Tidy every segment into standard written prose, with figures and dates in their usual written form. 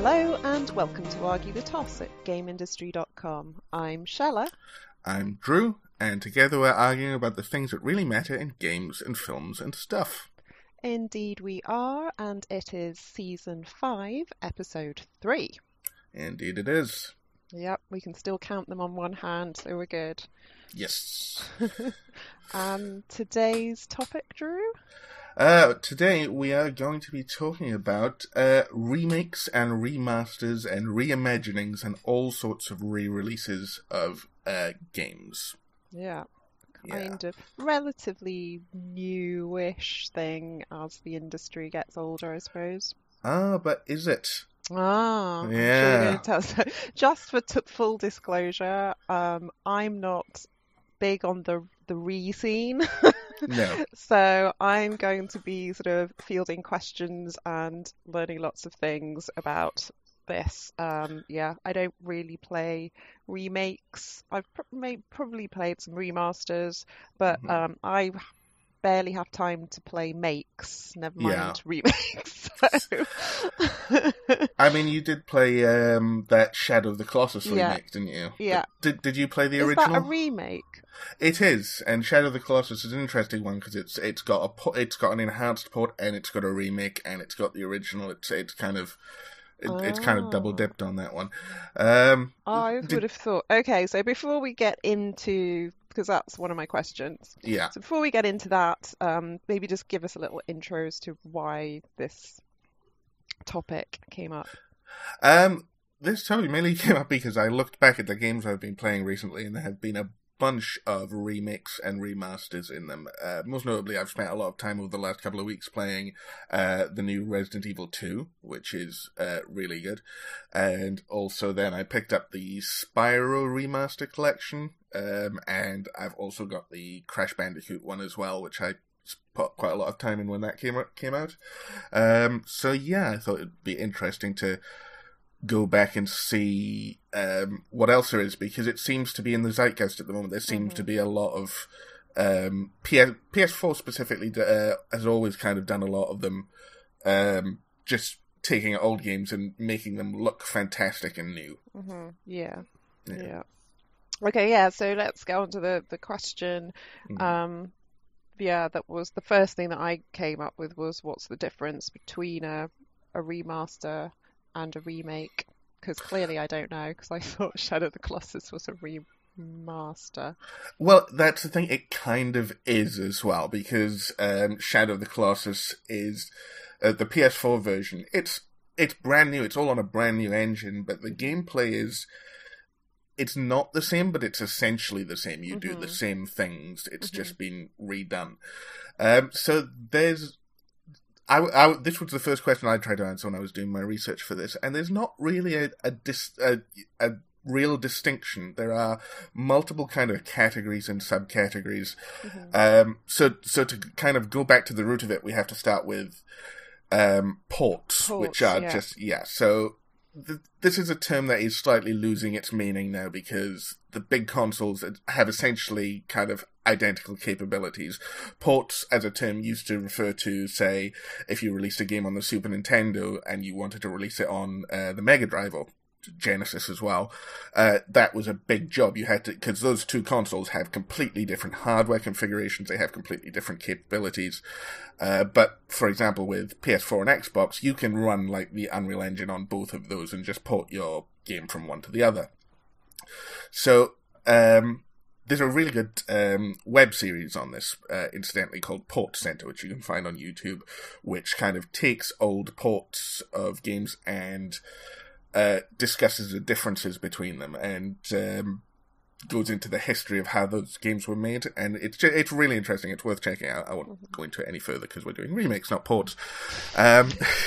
Hello and welcome to Argue the Toss at GameIndustry.com. I'm Shella. I'm Drew, and together we're arguing about the things that really matter in games and films and stuff. Indeed we are, and it is Season 5, Episode 3. Indeed it is. Yep, we can still count them on one hand, so we're good. Yes. Today's topic, Drew? Today we are going to be talking about remakes and remasters and reimaginings and all sorts of re-releases of games. Yeah. Kind of relatively newish thing as the industry gets older, I suppose. But is it? Yeah. I'm sure you're going to tell us. Just for full disclosure, I'm not big on the re-scene. No. So I'm going to be sort of fielding questions and learning lots of things about this. I don't really play remakes. I've probably played some remasters, but I barely have time to play makes, never mind remakes. So. I mean, you did play that Shadow of the Colossus remake, didn't you? Yeah. Did you play the original? Is that a remake? It is, and Shadow of the Colossus is an interesting one because it's got an enhanced port and it's got a remake and it's got the original. It's kind of double dipped on that one. I would have thought. Okay, so before we get into, because that's one of my questions. Yeah. So before we get into that, maybe just give us a little intro as to why this topic came up. This topic mainly came up because I looked back at the games I've been playing recently, and there have been a bunch of remakes and remasters in them. Most notably, I've spent a lot of time over the last couple of weeks playing the new Resident Evil 2, which is really good. And also then I picked up the Spyro Remaster Collection, and I've also got the Crash Bandicoot one as well, which I put quite a lot of time in when that came out. So yeah, I thought it'd be interesting to go back and see what else there is, because it seems to be in the zeitgeist at the moment. There seems to be a lot of PS4 specifically has always kind of done a lot of them, just taking old games and making them look fantastic and new. Yeah. Okay, yeah. So let's go on to the question. That was the first thing that I came up with was, what's the difference between a remaster and a remake? Because clearly I don't know, because I thought Shadow of the Colossus was a remaster. Well, that's the thing, it kind of is as well, because Shadow of the Colossus is the PS4 version. It's brand new, it's all on a brand new engine, but the gameplay it's not the same, but it's essentially the same. You do the same things, it's just been redone. So there's this was the first question I tried to answer when I was doing my research for this, and there's not really a real distinction. There are multiple kind of categories and subcategories. So to kind of go back to the root of it, we have to start with ports, which are So this is a term that is slightly losing its meaning now, because the big consoles have essentially kind of identical capabilities. Ports, as a term, used to refer to, say, if you released a game on the Super Nintendo and you wanted to release it on the Mega Drive or Genesis as well, that was a big job. You had to, because those two consoles have completely different hardware configurations, they have completely different capabilities. But, for example, with PS4 and Xbox, you can run like the Unreal Engine on both of those and just port your game from one to the other. So, there's a really good web series on this, incidentally, called Port Center, which you can find on YouTube, which kind of takes old ports of games and discusses the differences between them, and goes into the history of how those games were made, and it's really interesting. It's worth checking out. I won't go into it any further because we're doing remakes, not ports. Yeah.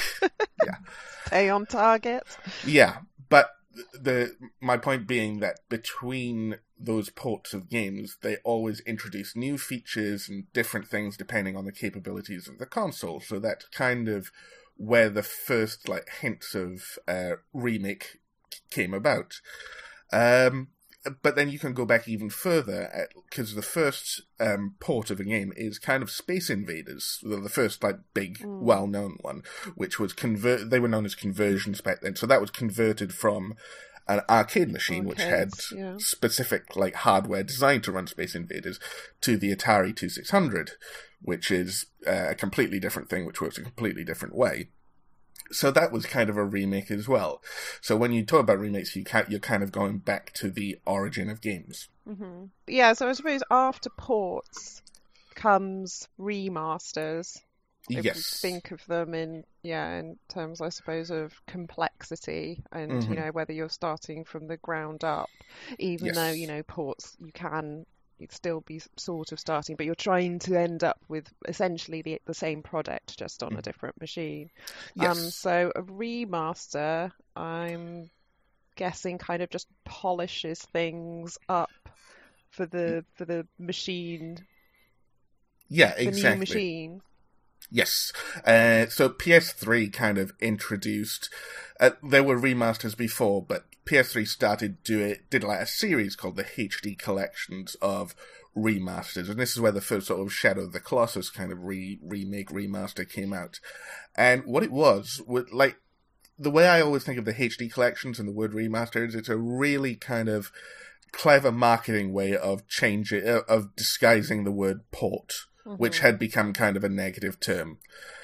Stay on target. Yeah, but my point being that between those ports of games, they always introduce new features and different things depending on the capabilities of the console. So that's kind of where the first hints of remake came about. but then you can go back even further, because the first port of a game is kind of Space Invaders, the first like big, well-known one, which was they were known as conversions back then. So that was converted from an arcade machine, which had specific like hardware designed to run Space Invaders, to the Atari 2600, which is a completely different thing, which works a completely different way. So that was kind of a remake as well. So when you talk about remakes, you're kind of going back to the origin of games. Mm-hmm. Yeah, so I suppose after ports comes remasters. If Yes. we think of them in terms, I suppose, of complexity and, you know, whether you're starting from the ground up, even though, you know, ports, you'd still be sort of starting, but you're trying to end up with essentially the same product, just on a different machine. Yes. So a remaster, I'm guessing, kind of just polishes things up for the machine. Yeah, exactly. The new machine. Yes. So PS3 kind of introduced... there were remasters before, but PS3 did like a series called the HD Collections of remasters, and this is where the first sort of Shadow of the Colossus kind of remake remaster came out. And what it was like, the way I always think of the HD Collections and the word remaster is it's a really kind of clever marketing way of disguising the word port, which had become kind of a negative term.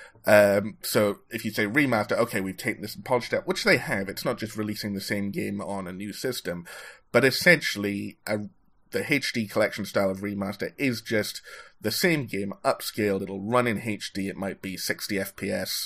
So if you say remaster, okay, we've taken this and polished it, which they have. It's not just releasing the same game on a new system, but essentially the HD collection style of remaster is just the same game upscaled. It'll run in HD. It might be 60 FPS,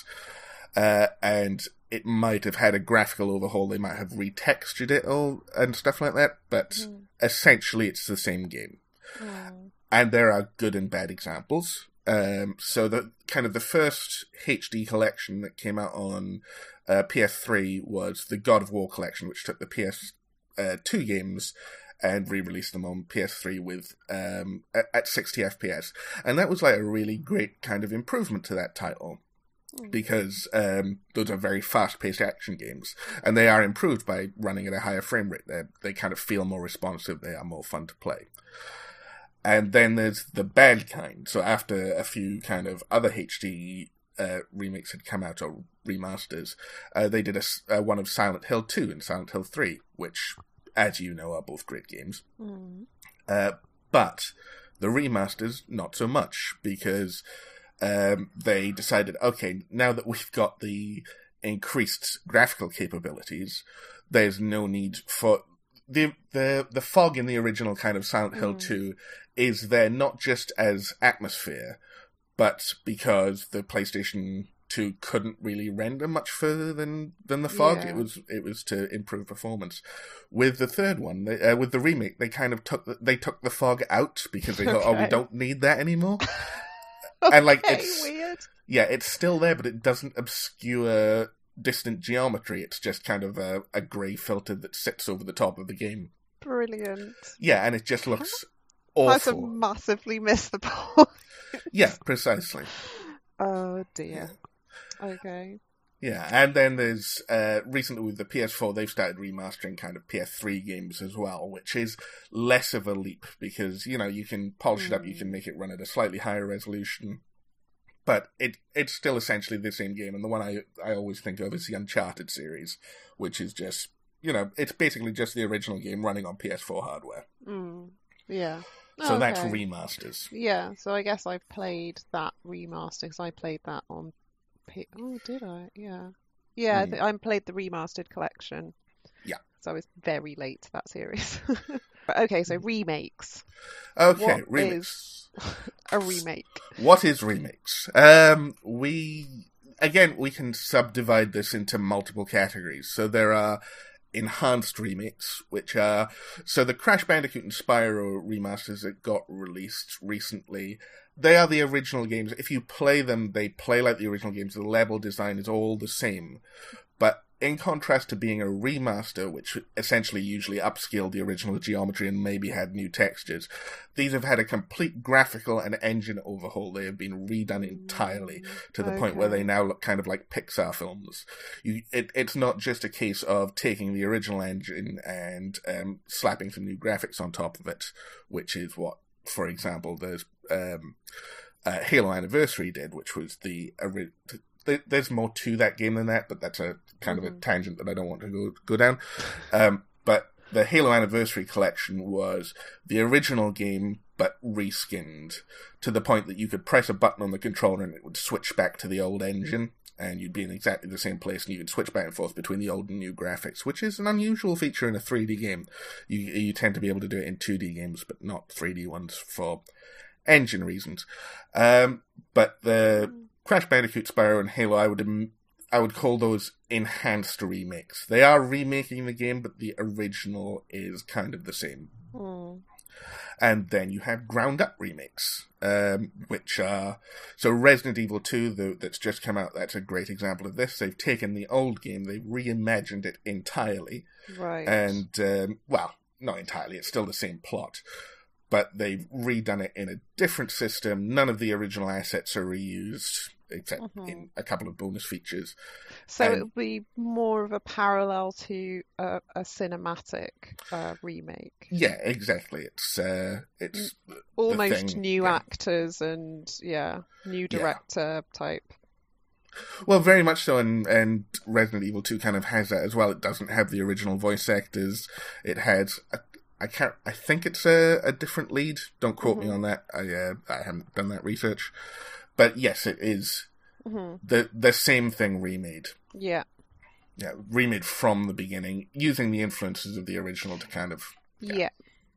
and it might have had a graphical overhaul. They might have retextured it all and stuff like that, but essentially it's the same game. And there are good and bad examples. So the first HD collection that came out on PS3 was the God of War collection, which took the PS2 games and re-released them on PS3 with at 60 FPS. And that was like a really great kind of improvement to that title, because those are very fast-paced action games, and they are improved by running at a higher frame rate. They kind of feel more responsive. They are more fun to play. And then there's the bad kind. So after a few kind of other HD remakes had come out, or remasters, they did a one of Silent Hill 2 and Silent Hill 3, which, as you know, are both great games. But the remasters, not so much, because they decided, okay, now that we've got the increased graphical capabilities, there's no need for... The fog in the original kind of Silent Hill 2 is there not just as atmosphere, but because the PlayStation 2 couldn't really render much further than the fog. Yeah. It was to improve performance. With the third one, with the remake, they kind of took the fog out, because they thought, oh, we don't need that anymore. And like, it's weird. Yeah, it's still there, but it doesn't obscure distant geometry. It's just kind of a grey filter that sits over the top of the game. Brilliant. Yeah, and it just looks awful. I massively missed the point. Yeah, precisely. Oh dear. Okay. Yeah, and then there's recently with the PS4, they've started remastering kind of PS3 games as well, which is less of a leap, because, you know, you can polish it up, you can make it run at a slightly higher resolution, but it's still essentially the same game. And the one I always think of is the Uncharted series, which is just, you know, it's basically just the original game running on PS4 hardware. Yeah. So that's remasters. Yeah, so I guess I played that remaster, because I played that on... Oh, did I? Yeah. Yeah, I played the remastered collection. Yeah. So I was very late to that series. Okay, so remakes. Okay, what remakes. Is a remake? What is remakes? We can subdivide this into multiple categories. So there are enhanced remakes, which are... So the Crash Bandicoot and Spyro remasters that got released recently, they are the original games. If you play them, they play like the original games. The level design is all the same. But in contrast to being a remaster, which essentially usually upscaled the original geometry and maybe had new textures, these have had a complete graphical and engine overhaul. They have been redone entirely to the point where they now look kind of like Pixar films. It's not just a case of taking the original engine and slapping some new graphics on top of it, which is what, for example, there's Halo Anniversary did, which was there's more to that game than that, but that's a kind of a tangent that I don't want to go down. But the Halo Anniversary collection was the original game, but reskinned to the point that you could press a button on the controller and it would switch back to the old engine, and you'd be in exactly the same place, and you could switch back and forth between the old and new graphics, which is an unusual feature in a 3D game. You tend to be able to do it in 2D games, but not 3D ones for engine reasons. But the Crash Bandicoot, Spyro, and Halo, I would call those enhanced remakes. They are remaking the game, but the original is kind of the same. And then you have ground-up remakes, which are... So Resident Evil 2, that's just come out, that's a great example of this. They've taken the old game, they've reimagined it entirely. Right. And, well, not entirely, it's still the same plot. But they've redone it in a different system. None of the original assets are reused, except in a couple of bonus features. So it'll be more of a parallel to a cinematic remake. Yeah, exactly. It's almost new actors and new director type. Well, very much so, and Resident Evil 2 kind of has that as well. It doesn't have the original voice actors. It has I think it's a different lead. Don't quote me on that. I haven't done that research. But yes, it is the same thing remade. Yeah. Yeah, remade from the beginning, using the influences of the original to kind of... Yeah.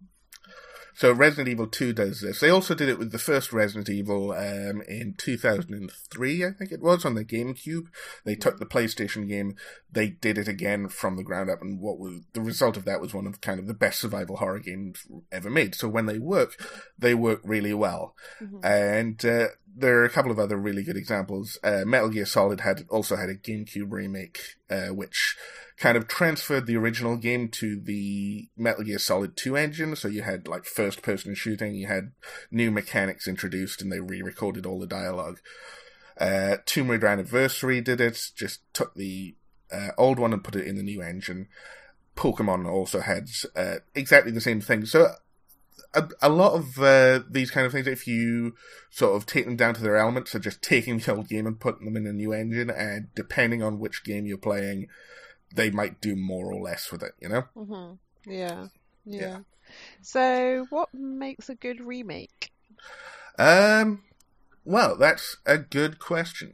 So Resident Evil 2 does this. They also did it with the first Resident Evil in 2003, I think it was, on the GameCube. They took the PlayStation game, they did it again from the ground up, and the result of that was one of kind of the best survival horror games ever made. So when they work really well. And there are a couple of other really good examples. Metal Gear Solid also had a GameCube remake, which kind of transferred the original game to the Metal Gear Solid 2 engine, so you had like first-person shooting, you had new mechanics introduced, and they re-recorded all the dialogue. Tomb Raider Anniversary did it, just took the old one and put it in the new engine. Pokemon also had exactly the same thing. So a lot of these kind of things, if you sort of take them down to their elements, are just taking the old game and putting them in a new engine, and depending on which game you're playing, they might do more or less with it, you know? Yeah. So, what makes a good remake? Well, that's a good question.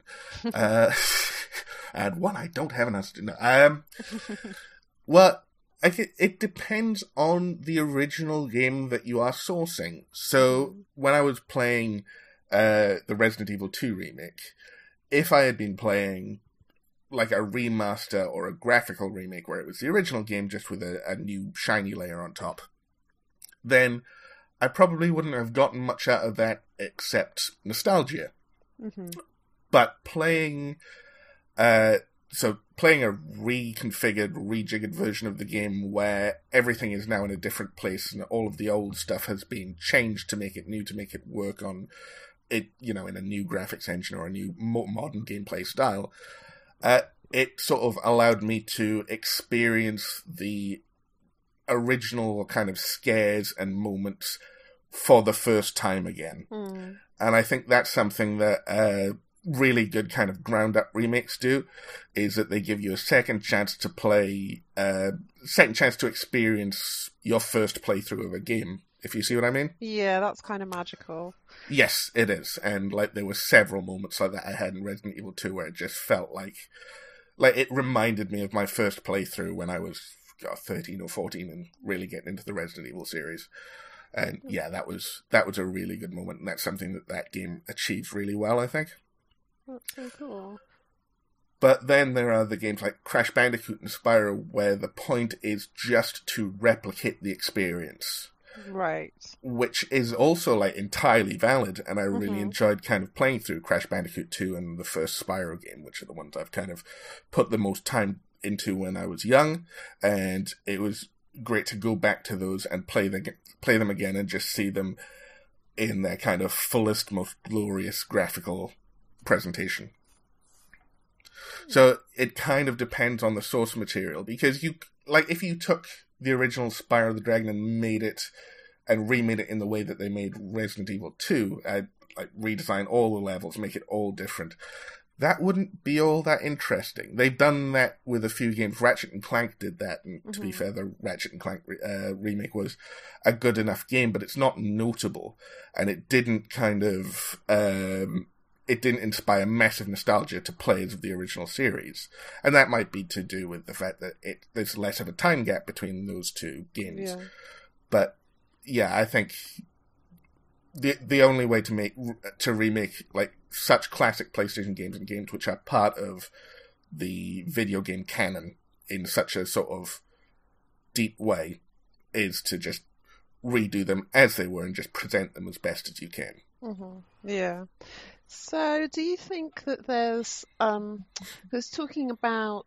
And one I don't have an answer to know. Well, it depends on the original game that you are sourcing. So, when I was playing the Resident Evil 2 remake, if I had been playing like a remaster or a graphical remake where it was the original game just with a new shiny layer on top, then I probably wouldn't have gotten much out of that except nostalgia. But playing a reconfigured, rejiggered version of the game where everything is now in a different place and all of the old stuff has been changed to make it new, to make it work on it, in a new graphics engine or a new more modern gameplay style, it sort of allowed me to experience the original kind of scares and moments for the first time again. And I think that's something that really good kind of ground-up remakes do, is that they give you a second chance to play, second chance to experience your first playthrough of a game, if you see what I mean. Yeah, that's kind of magical. Yes, it is. And there were several moments like that I had in Resident Evil 2 where it just felt like it reminded me of my first playthrough when I was 13 or 14 and really getting into the Resident Evil series. And yeah, that was a really good moment, and that's something that game achieves really well, I think. That's so cool. But then there are the games like Crash Bandicoot and Spyro where the point is just to replicate the experience. Right. Which is also entirely valid, and I really enjoyed kind of playing through Crash Bandicoot 2 and the first Spyro game, which are the ones I've kind of put the most time into when I was young, and it was great to go back to those and play them again and just see them in their kind of fullest, most glorious graphical presentation. So it kind of depends on the source material, because if you took the original Spyro the Dragon and remade it in the way that they made Resident Evil 2, redesign all the levels, make it all different, that wouldn't be all that interesting. They've done that with a few games. Ratchet and Clank did that, and to be fair, the Ratchet and Clank remake was a good enough game, but it's not notable, and it didn't it didn't inspire massive nostalgia to players of the original series. And that might be to do with the fact that there's less of a time gap between those two games. Yeah. But yeah, I think the only way to remake like such classic PlayStation games and games which are part of the video game canon in such a sort of deep way is to just redo them as they were and just present them as best as you can. Yeah. So, do you think that there's talking about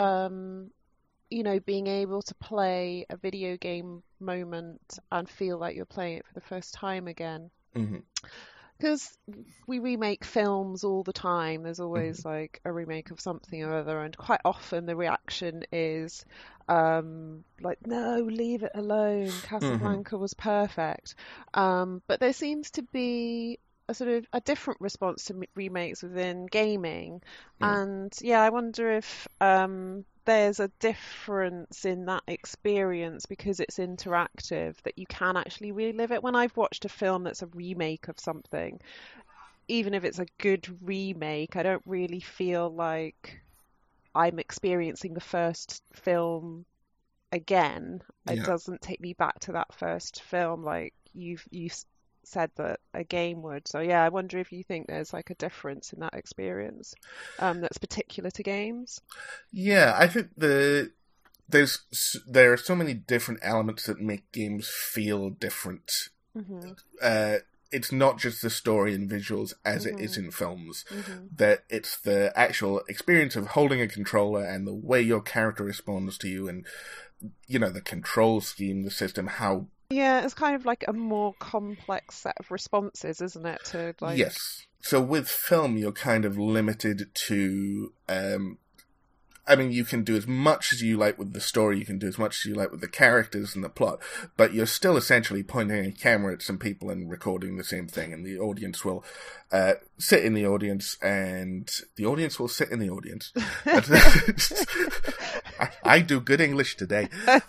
being able to play a video game moment and feel like you're playing it for the first time again? Because we remake films all the time. There's always like a remake of something or other, and quite often the reaction is like, no, leave it alone. Casablanca was perfect. But there seems to be a sort of a different response to remakes within gaming, and I wonder if there's a difference in that experience because it's interactive, that you can actually relive it. When I've watched a film that's a remake of something, even if it's a good remake, I don't really feel like I'm experiencing the first film again. It doesn't take me back to that first film like you've said that a game would. So I wonder if you think there's like a difference in that experience that's particular to games. I think there are so many different elements that make games feel different. It's not just the story and visuals as it is in films, that it's the actual experience of holding a controller and the way your character responds to you, and the control scheme, the system, how. Yeah, it's kind of like a more complex set of responses, isn't it? Yes. So with film, you're kind of limited to. You can do as much as you like with the story, you can do as much as you like with the characters and the plot, but you're still essentially pointing a camera at some people and recording the same thing, and the audience will sit in the audience, and the audience will sit in the audience. I do good English today.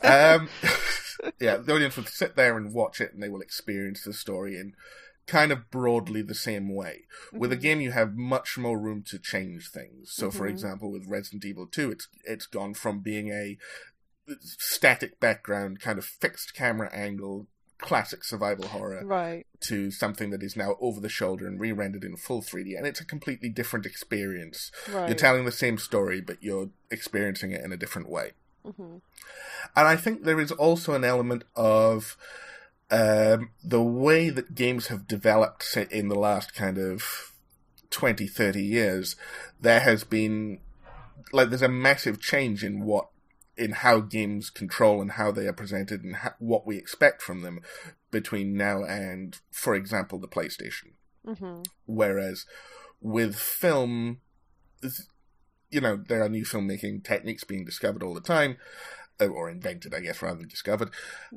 The audience will sit there and watch it, and they will experience the story in kind of broadly the same way. With a game, you have much more room to change things. So, for example, with Resident Evil 2, it's gone from being a static background, kind of fixed camera angle, classic survival horror, to something that is now over the shoulder and re-rendered in full 3D, and it's a completely different experience. You're telling the same story, but you're experiencing it in a different way. And I think there is also an element of the way that games have developed, say, in the last kind of 20, 30 years. There has been, there's a massive change in how games control and how they are presented and what we expect from them between now and, for example, the PlayStation. Whereas with film, there are new filmmaking techniques being discovered all the time, or invented, I guess, rather than discovered.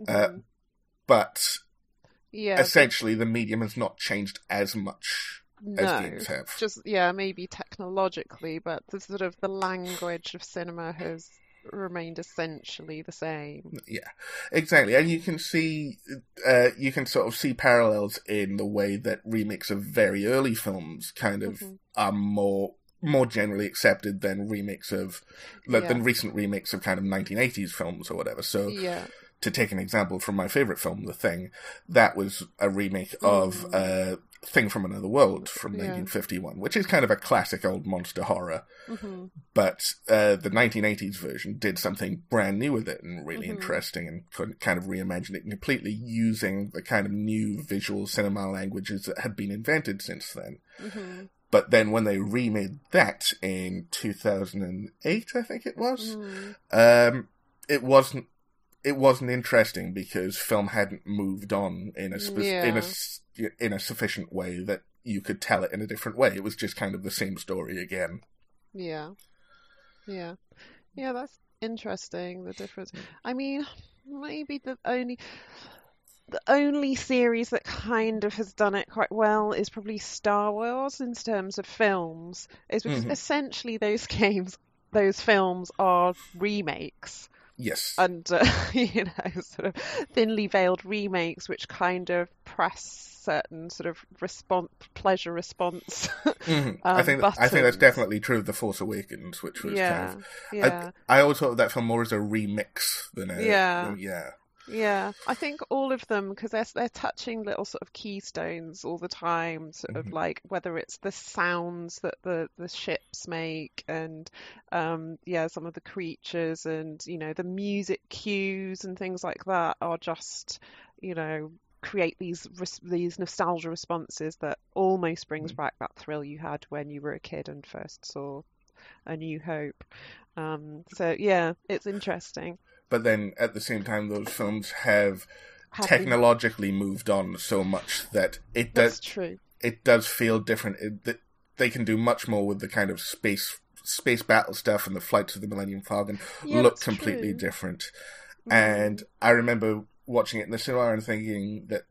But essentially the medium has not changed as much as games have. Just, maybe technologically, but the language of cinema has remained essentially the same. Yeah, exactly. And you can see, you can sort of see parallels in the way that remakes of very early films kind of are more generally accepted than remakes of, than recent remakes of kind of 1980s films or whatever. So, to take an example from my favourite film, The Thing, that was a remake of Thing from Another World from 1951, which is kind of a classic old monster horror. But the 1980s version did something brand new with it and really interesting, and could kind of reimagine it completely using the kind of new visual cinema languages that had been invented since then. But then when they remade that in 2008, I think it was, it wasn't interesting because film hadn't moved on in a sufficient way that you could tell it in a different way. It was just kind of the same story again. Yeah. That's interesting. The difference. I mean, maybe the only series that kind of has done it quite well is probably Star Wars in terms of films. Is because essentially those films are remakes. Yes. And, sort of thinly veiled remakes which kind of press certain sort of pleasure response I think that's definitely true of The Force Awakens, which was I always thought of that film more as a remix than a... Yeah, I think all of them, because they're touching little sort of keystones all the time, sort of like whether it's the sounds that the ships make and some of the creatures and the music cues and things like that are just create these nostalgia responses that almost brings back that thrill you had when you were a kid and first saw A New Hope. So yeah, it's interesting. But then, at the same time, those films have technologically moved on so much that it does feel different. They can do much more with the kind of space battle stuff, and the flights of the Millennium Falcon look completely different. And I remember watching it in the cinema and thinking that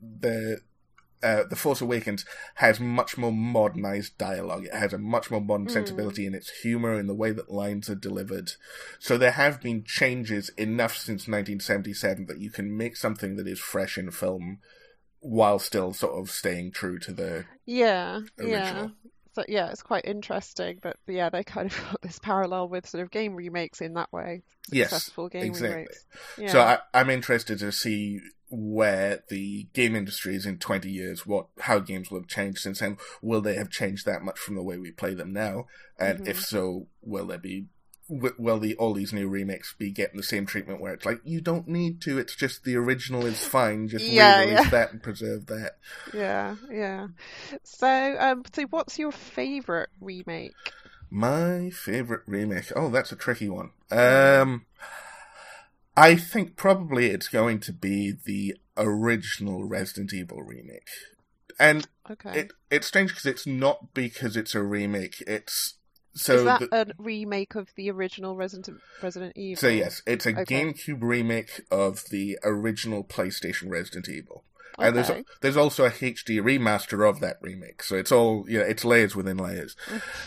The Force Awakens has much more modernized dialogue. It has a much more modern sensibility in its humor, in the way that lines are delivered. So there have been changes enough since 1977 that you can make something that is fresh in film while still sort of staying true to the original. So yeah, it's quite interesting, but yeah, they kind of got this parallel with sort of game remakes in that way. Successful game remakes. Yeah. So I'm interested to see where the game industry is in 20 years, how games will have changed since then. Will they have changed that much from the way we play them now? And if so, will all these new remakes be getting the same treatment where it's like, you don't need to, it's just the original is fine, just re-release that and preserve that. Yeah. So what's your favourite remake? My favourite remake? Oh, that's a tricky one. I think probably it's going to be the original Resident Evil remake. And it's strange because it's not because it's a remake, is that a remake of the original Resident Evil? So yes, it's a GameCube remake of the original PlayStation Resident Evil. And there's also a HD remaster of that remake. So it's all, it's layers within layers.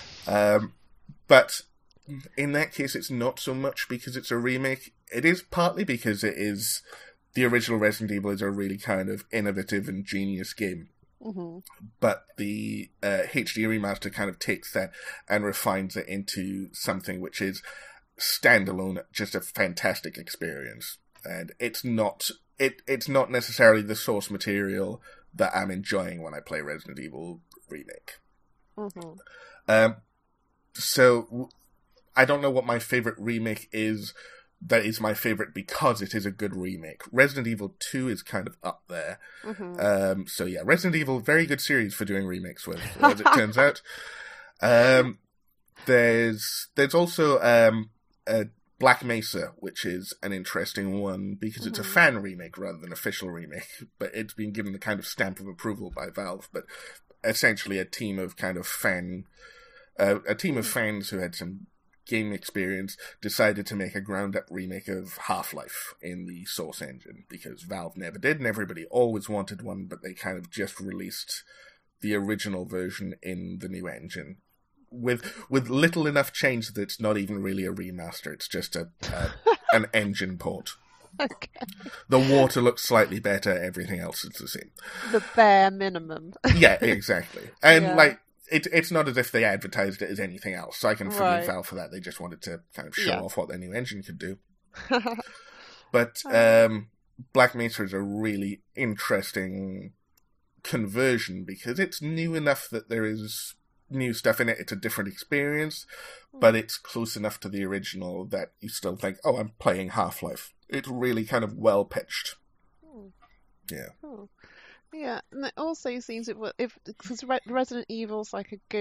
But in that case, it's not so much because it's a remake. It is partly because the original Resident Evil is a really kind of innovative and genius game. But the HD remaster kind of takes that and refines it into something which is standalone, just a fantastic experience. And it's not necessarily the source material that I'm enjoying when I play Resident Evil Remake. So I don't know what my favorite remake is. That is my favorite because it is a good remake. Resident Evil 2 is kind of up there. So yeah, Resident Evil, very good series for doing remakes with, as it turns out. There's also Black Mesa, which is an interesting one because it's a fan remake rather than official remake, but it's been given the kind of stamp of approval by Valve. But essentially a team of fans who had some game experience decided to make a ground-up remake of Half-Life in the Source engine, because Valve never did, and everybody always wanted one, but they kind of just released the original version in the new engine. With little enough change that it's not even really a remaster, it's just an engine port. Okay. The water looks slightly better, everything else is the same. The bare minimum. Yeah, exactly. And it's not as if they advertised it as anything else, so I can forgive Valve for that. They just wanted to kind of show off what their new engine could do. But Black Mesa is a really interesting conversion because it's new enough that there is new stuff in it. It's a different experience, but it's close enough to the original that you still think, oh, I'm playing Half-Life. It's really kind of well pitched. Yeah. Cool. Yeah, and it also seems if because Resident Evil's like a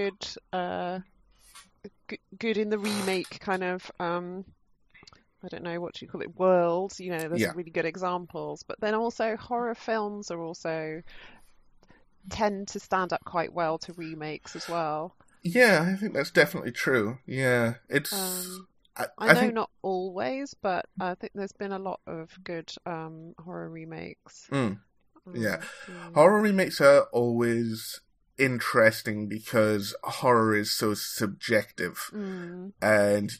good in the remake kind of I don't know what you call it world. There's Yeah. some really good examples, but then also horror films are also tend to stand up quite well to remakes as well. Yeah, I think that's definitely true. Yeah, Um, I I know think, not always, but I think there's been a lot of good horror remakes. yeah. Yeah. Horror remakes are always interesting because horror is so subjective, Mm, and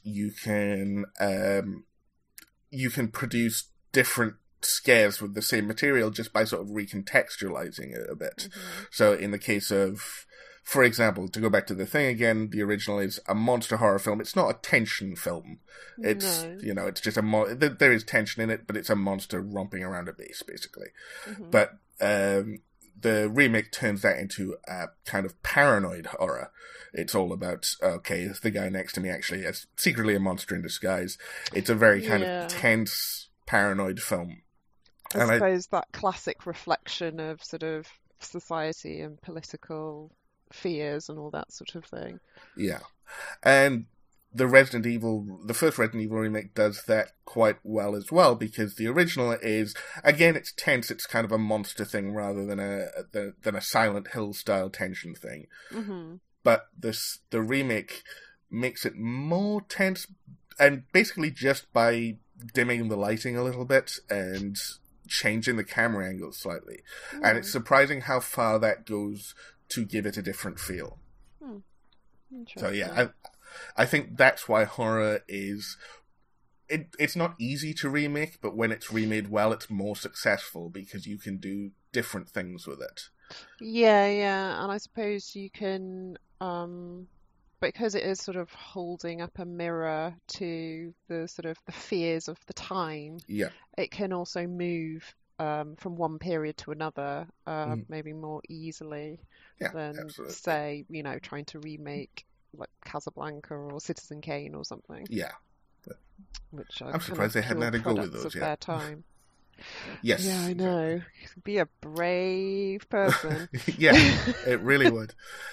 you can produce different scares with the same material just by sort of recontextualizing it a bit. hmm So in the case of, for example, to go back to The Thing again, the original is a monster horror film. It's not a tension film. It's, No. it's just there is tension in it, but it's a monster romping around a base, basically. hmm But the remake turns that into a kind of paranoid horror. It's all about, okay, is the guy next to me actually is secretly a monster in disguise? It's a very kind of Yeah. tense, paranoid film. I And suppose that classic reflection of sort of society and political fears and all that sort of thing. yeah. And the first Resident Evil remake does that quite well as well, because the original is, again, it's tense, it's kind of a monster thing rather than a Silent Hill style tension thing. hmm But the remake makes it more tense, and basically just by dimming the lighting a little bit and changing the camera angle slightly. And it's surprising how far that goes to give it a different feel. So Interesting. yeah, I think that's why horror is... It's not easy to remake, but when it's remade well, it's more successful because you can do different things with it. Yeah, and I suppose you can, because it is sort of holding up a mirror to the sort of the fears of the time, Yeah. it can also move from one period to another, Mm. maybe more easily Yeah, than, absolutely. say, trying to remake like Casablanca or Citizen Kane or something, Yeah. which are I'm kind surprised of they hadn't pure had a go with products those of yet. their time. Yes. Yeah, I Exactly. know. Be a brave person. Yeah, it really would.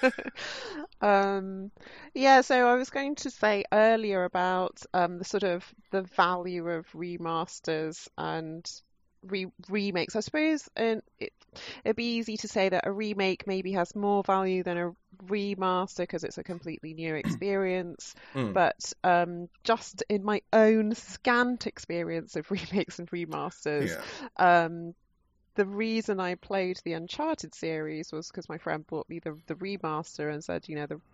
Um, yeah, so I was going to say earlier about the sort of the value of remasters and remakes. I suppose it'd be easy to say that a remake maybe has more value than a remaster because it's a completely new experience. Mm. But just in my own scant experience of remakes and remasters, Yeah. the reason I played the Uncharted series was because my friend bought me the remaster and said,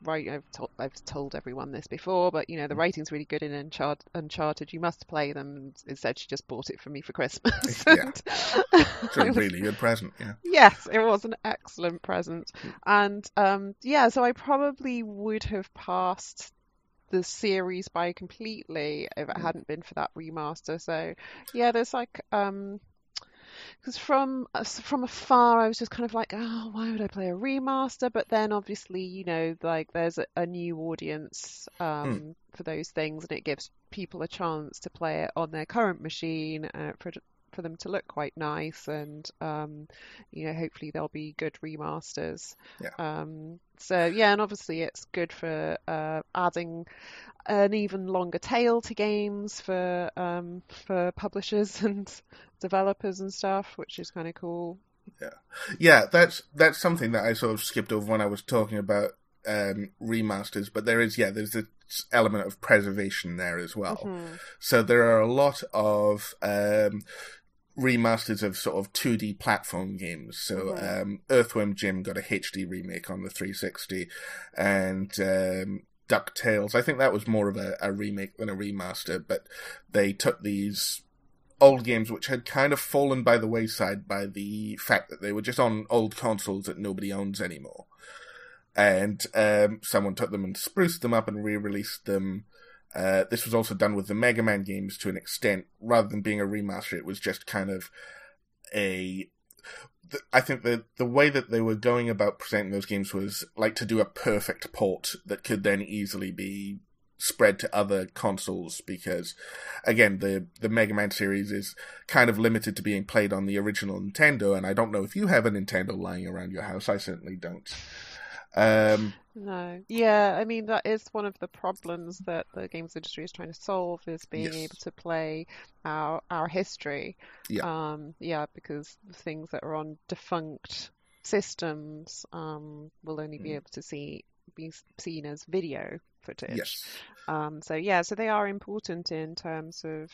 I've told everyone this before, but the writing's really good in Uncharted. You must play them. And instead, she just bought it for me for Christmas. Yeah. It's a I was, really good present, yeah. yes, it was an excellent present. And yeah, so I probably would have passed the series by completely if it hadn't been for that remaster. So yeah, there's like because from afar, I was just kind of like, oh, why would I play a remaster? But then obviously, like there's a new audience Mm. for those things, and it gives people a chance to play it on their current machine for them to look quite nice, and hopefully there'll be good remasters. Yeah. So yeah, and obviously it's good for adding an even longer tail to games for publishers and developers and stuff, which is kind of cool. Yeah, that's something that I sort of skipped over when I was talking about remasters, but there's this element of preservation there as well. hmm So there are a lot of remasters of sort of 2D platform games. So Earthworm Jim got a HD remake on the 360, and DuckTales, I think that was more of a remake than a remaster, but they took these old games which had kind of fallen by the wayside by the fact that they were just on old consoles that nobody owns anymore. And someone took them and spruced them up and re-released them. This was also done with the Mega Man games to an extent. Rather than being a remaster, it was just kind of I think the way that they were going about presenting those games was like to do a perfect port that could then easily be spread to other consoles because, again, the Mega Man series is kind of limited to being played on the original Nintendo, and I don't know if you have a Nintendo lying around your house. I certainly don't. No. Yeah, I mean, that is one of the problems that the games industry is trying to solve, is being able to play our history. Yeah. Because the things that are on defunct systems will only be able to be seen as video footage. Yes. So they are important in terms of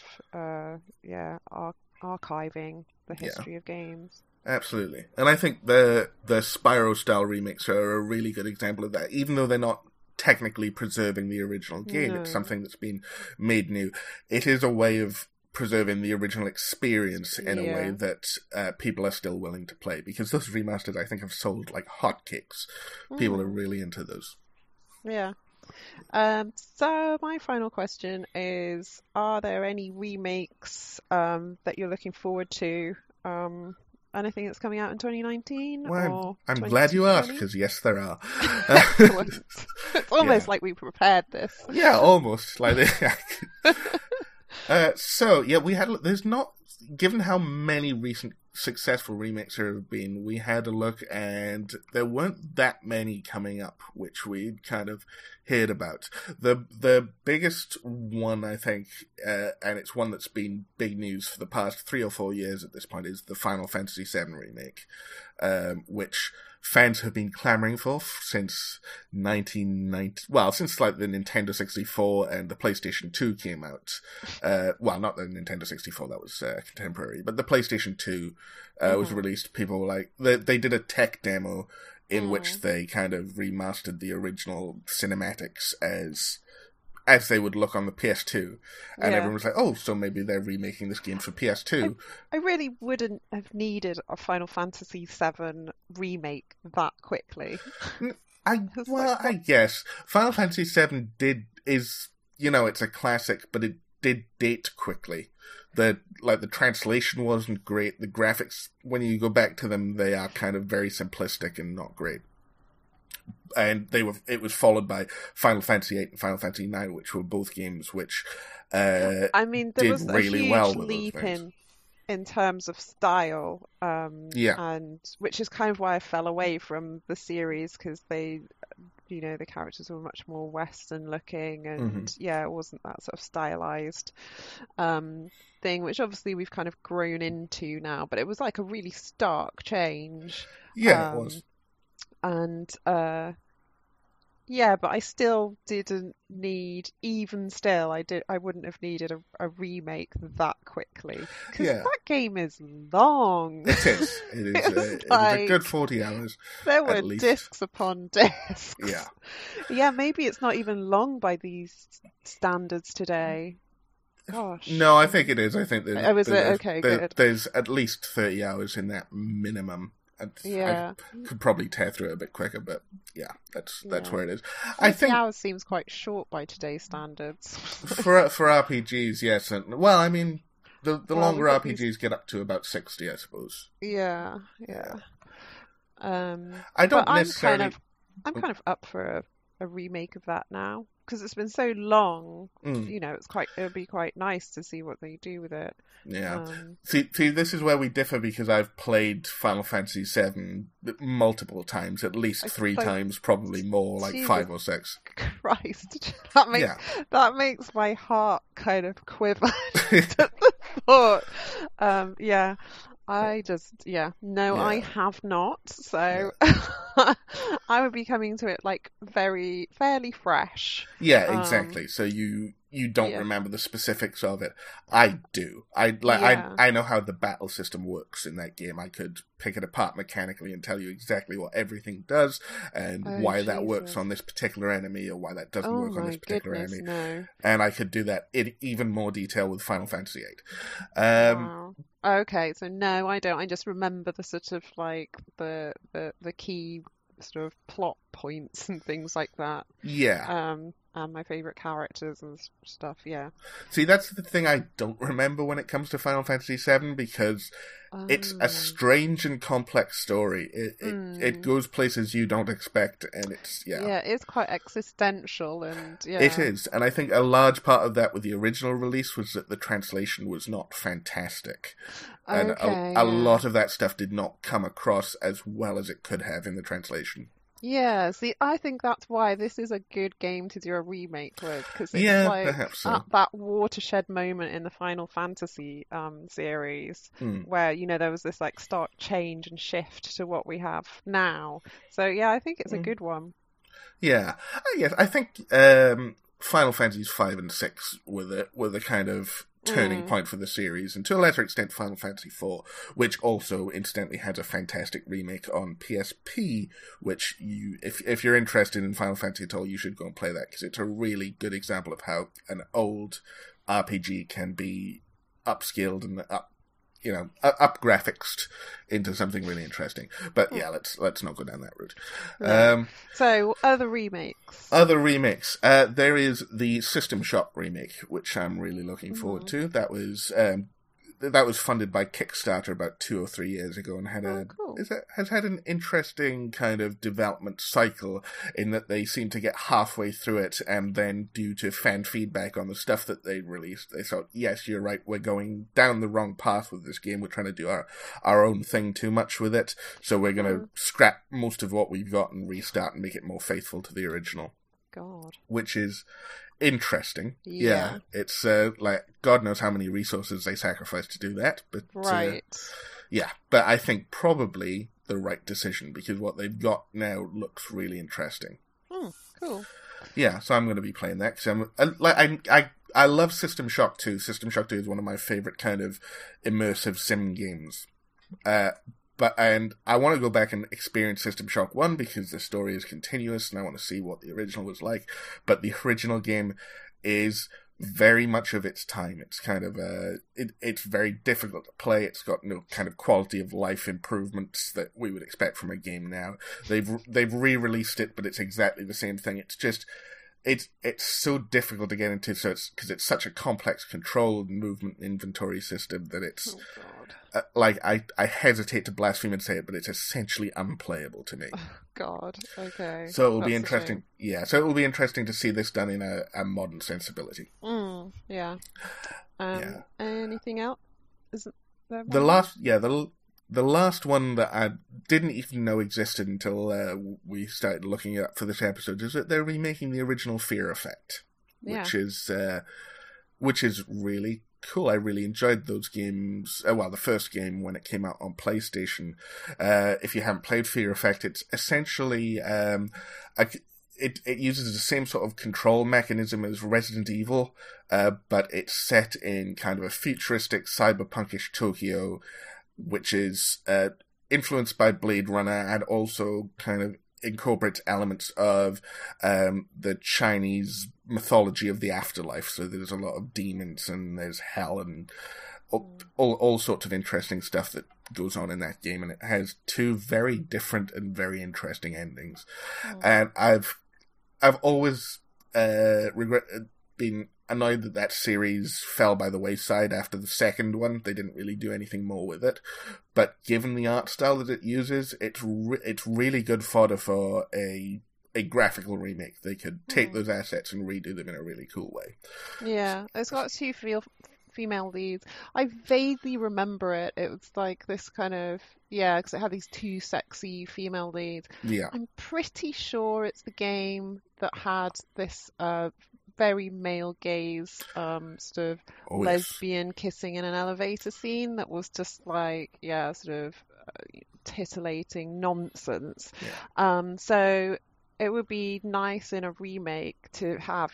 archiving the history of games. Absolutely. And I think the Spyro style remakes are a really good example of that. Even though they're not technically preserving the original game, it's something that's been made new. It is a way of preserving the original experience in a way that people are still willing to play, because those remasters, I think, have sold like hotcakes. People are really into those. Yeah. So my final question is, are there any remakes that you're looking forward to? Anything that's coming out in 2019? Well, I'm glad you asked, because yes, there are. Excellent. It's almost like we prepared this. Yeah, almost. Like there's not, given how many recent successful remakes there have been, we had a look and there weren't that many coming up, which we'd kind of heard about. The biggest one, I think, and it's one that's been big news for the past 3 or 4 years at this point, is the Final Fantasy VII remake, which fans have been clamoring for since 1990. Well, since like the Nintendo 64 and the PlayStation 2 came out. Well, not the Nintendo 64, that was contemporary, but the PlayStation 2 was released. People were like, they did a tech demo in which they kind of remastered the original cinematics as they would look on the PS2. And everyone was like, oh, so maybe they're remaking this game for PS2. I really wouldn't have needed a Final Fantasy VII remake that quickly. I guess. Final Fantasy VII it's a classic, but it did date quickly. The translation wasn't great. The graphics, when you go back to them, they are kind of very simplistic and not great. And it was followed by Final Fantasy VIII and Final Fantasy IX, which were both games which there did was really a huge well with leap those things. in terms of style, and which is kind of why I fell away from the series, because the characters were much more Western looking, and it wasn't that sort of stylized thing, which obviously we've kind of grown into now, but it was like a really stark change. Yeah, it was. And but I still didn't need, even still, I wouldn't have needed a remake that quickly, because that game is long. It is. It is a good 40 hours. There were discs upon discs. Yeah. Maybe it's not even long by these standards today. Gosh. No, I think it is. I think good. There's at least 30 hours in that minimum. I could probably tear through it a bit quicker, but that's where it is. I think hours seems quite short by today's standards. for RPGs, yes. Well, I mean, the longer RPGs get up to about 60, I suppose. Yeah. I don't necessarily. I'm kind of up for a remake of that now, because it's been so long. It would be quite nice to see what they do with it. Yeah. See, this is where we differ, because I've played Final Fantasy VII multiple times, at least 3 times, probably more, like Jesus 5 or 6. Christ, that makes my heart kind of quiver at the thought. I have not. So I would be coming to it like fairly fresh. Yeah, exactly. So you don't remember the specifics of it. I do. I know how the battle system works in that game. I could pick it apart mechanically and tell you exactly what everything does and why that works on this particular enemy, or why that doesn't work on this particular enemy. No. And I could do that in even more detail with Final Fantasy VIII. Wow. Okay, so no, I don't. I just remember the sort of like the key sort of plot points and things like that. Yeah. and my favourite characters and stuff, yeah. See, that's the thing I don't remember when it comes to Final Fantasy VII, because it's a strange and complex story. It goes places you don't expect, and it's, Yeah, it's quite existential, and yeah. It is, and I think a large part of that with the original release was that the translation was not fantastic. And a lot of that stuff did not come across as well as it could have in the translation. Yeah, see, I think that's why this is a good game to do a remake with, because it's like perhaps so. at that watershed moment in the Final Fantasy series where, you know, there was this like stark change and shift to what we have now. So yeah, I think it's a good one. Yeah, yes, I think Final Fantasies 5 and 6 were the kind of turning point for the series, and to a lesser extent Final Fantasy IV, which also incidentally had a fantastic remake on PSP, which if you're interested in Final Fantasy at all, you should go and play that, because it's a really good example of how an old RPG can be upscaled and up graphicsed into something really interesting. But yeah, let's not go down that route. Yeah. So other remakes. There is the System Shock remake, which I'm really looking forward to. That was funded by Kickstarter about 2 or 3 years ago, and has had an interesting kind of development cycle, in that they seem to get halfway through it, and then due to fan feedback on the stuff that they released, they thought, yes, you're right, we're going down the wrong path with this game, we're trying to do our own thing too much with it, so we're going to scrap most of what we've got and restart and make it more faithful to the original. God. Which is interesting. Yeah. It's like God knows how many resources they sacrificed to do that, but right. But I think probably the right decision, because what they've got now looks really interesting. Cool. Yeah, so I'm going to be playing that, because I love System Shock 2. System Shock 2 is one of my favorite kind of immersive sim games. And I want to go back and experience System Shock 1, because the story is continuous and I want to see what the original was like. But the original game is very much of its time. It's kind of it's very difficult to play. It's got no kind of quality of life improvements that we would expect from a game now. They've re-released it, but it's exactly the same thing. It's just it's so difficult to get into, so because it's such a complex control and movement inventory system that it's I hesitate to blaspheme and say it, but it's essentially unplayable to me. Oh, God, okay. So it'll be interesting. Yeah, so it will be interesting to see this done in a modern sensibility. Yeah. Anything else? Isn't there the last one that I didn't even know existed until we started looking it up for this episode is that they're remaking the original Fear Effect, which is really cool. I really enjoyed those games. The first game when it came out on PlayStation. If you haven't played Fear Effect, it's essentially it uses the same sort of control mechanism as Resident Evil, but it's set in kind of a futuristic cyberpunkish Tokyo, which is influenced by Blade Runner and also kind of incorporates elements of the Chinese mythology of the afterlife. So there's a lot of demons and there's hell and all sorts of interesting stuff that goes on in that game. And it has 2 very different and very interesting endings. And I've always been annoyed that series fell by the wayside after the second one. They didn't really do anything more with it. But given the art style that it uses, it's really good fodder for a graphical remake. They could take those assets and redo them in a really cool way. Yeah, it's got 2 female leads. I vaguely remember it. It was like this kind of, because it had these 2 sexy female leads. Yeah. I'm pretty sure it's the game that had this very male gaze sort of lesbian kissing in an elevator scene that was just like titillating nonsense. So it would be nice in a remake to have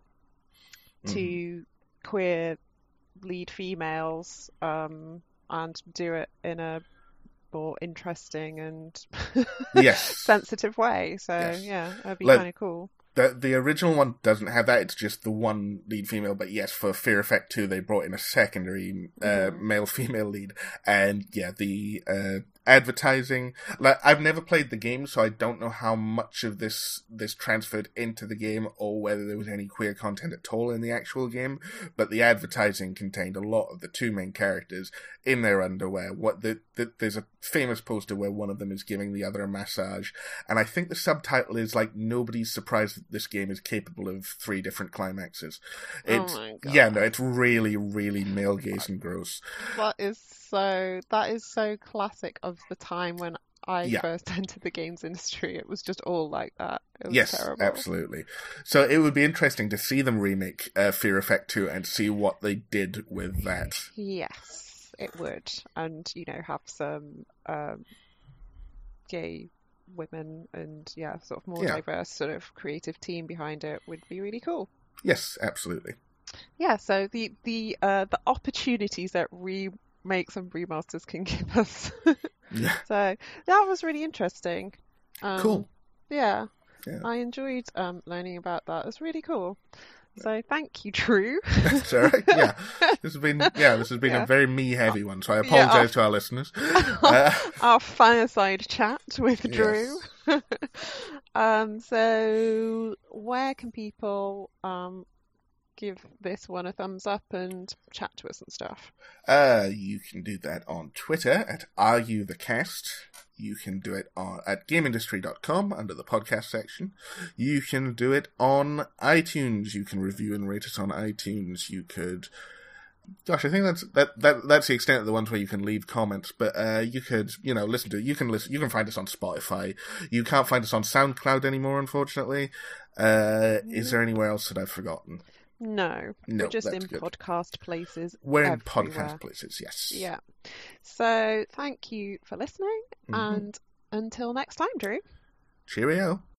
2 queer lead females and do it in a more interesting and sensitive way. So that'd be kind of cool. The original one doesn't have that. It's just the one lead female. But yes, for Fear Effect 2, they brought in a secondary male-female lead. And the advertising. Like, I've never played the game, so I don't know how much of this transferred into the game, or whether there was any queer content at all in the actual game. But the advertising contained a lot of the two main characters in their underwear. There's a famous poster where one of them is giving the other a massage, and I think the subtitle is like, "Nobody's surprised that this game is capable of 3 different climaxes." It's, oh my God. yeah, no, it's really, really male gaze and gross. That is so classic of the time when I first entered the games industry. It was just all like that. It was terrible. Absolutely. So it would be interesting to see them remake Fear Effect 2 and see what they did with that. Yes, it would. And, have some gay women and, sort of more diverse sort of creative team behind it would be really cool. Yes, absolutely. Yeah, so the opportunities that remakes and remasters can give us. So that was really interesting. Cool. Yeah. I enjoyed learning about that. It was really cool. So thank you, Drew. That's all right. Yeah, this has been a very me-heavy one. So I apologise to our listeners. Our fireside chat with Drew. So where can people give this one a thumbs up and chat to us and stuff? You can do that on Twitter at AreYouTheCast. You can do it at GameIndustry.com under the podcast section. You can do it on iTunes. You can review and rate us on iTunes. You could... Gosh, I think that's the extent of the ones where you can leave comments, but you could, listen to it. You can find us on Spotify. You can't find us on SoundCloud anymore, unfortunately. Is there anywhere else that I've forgotten? No, we're just in podcast places. We're in everywhere. podcast places, yes. Yeah. So thank you for listening, and until next time, Drew. Cheerio.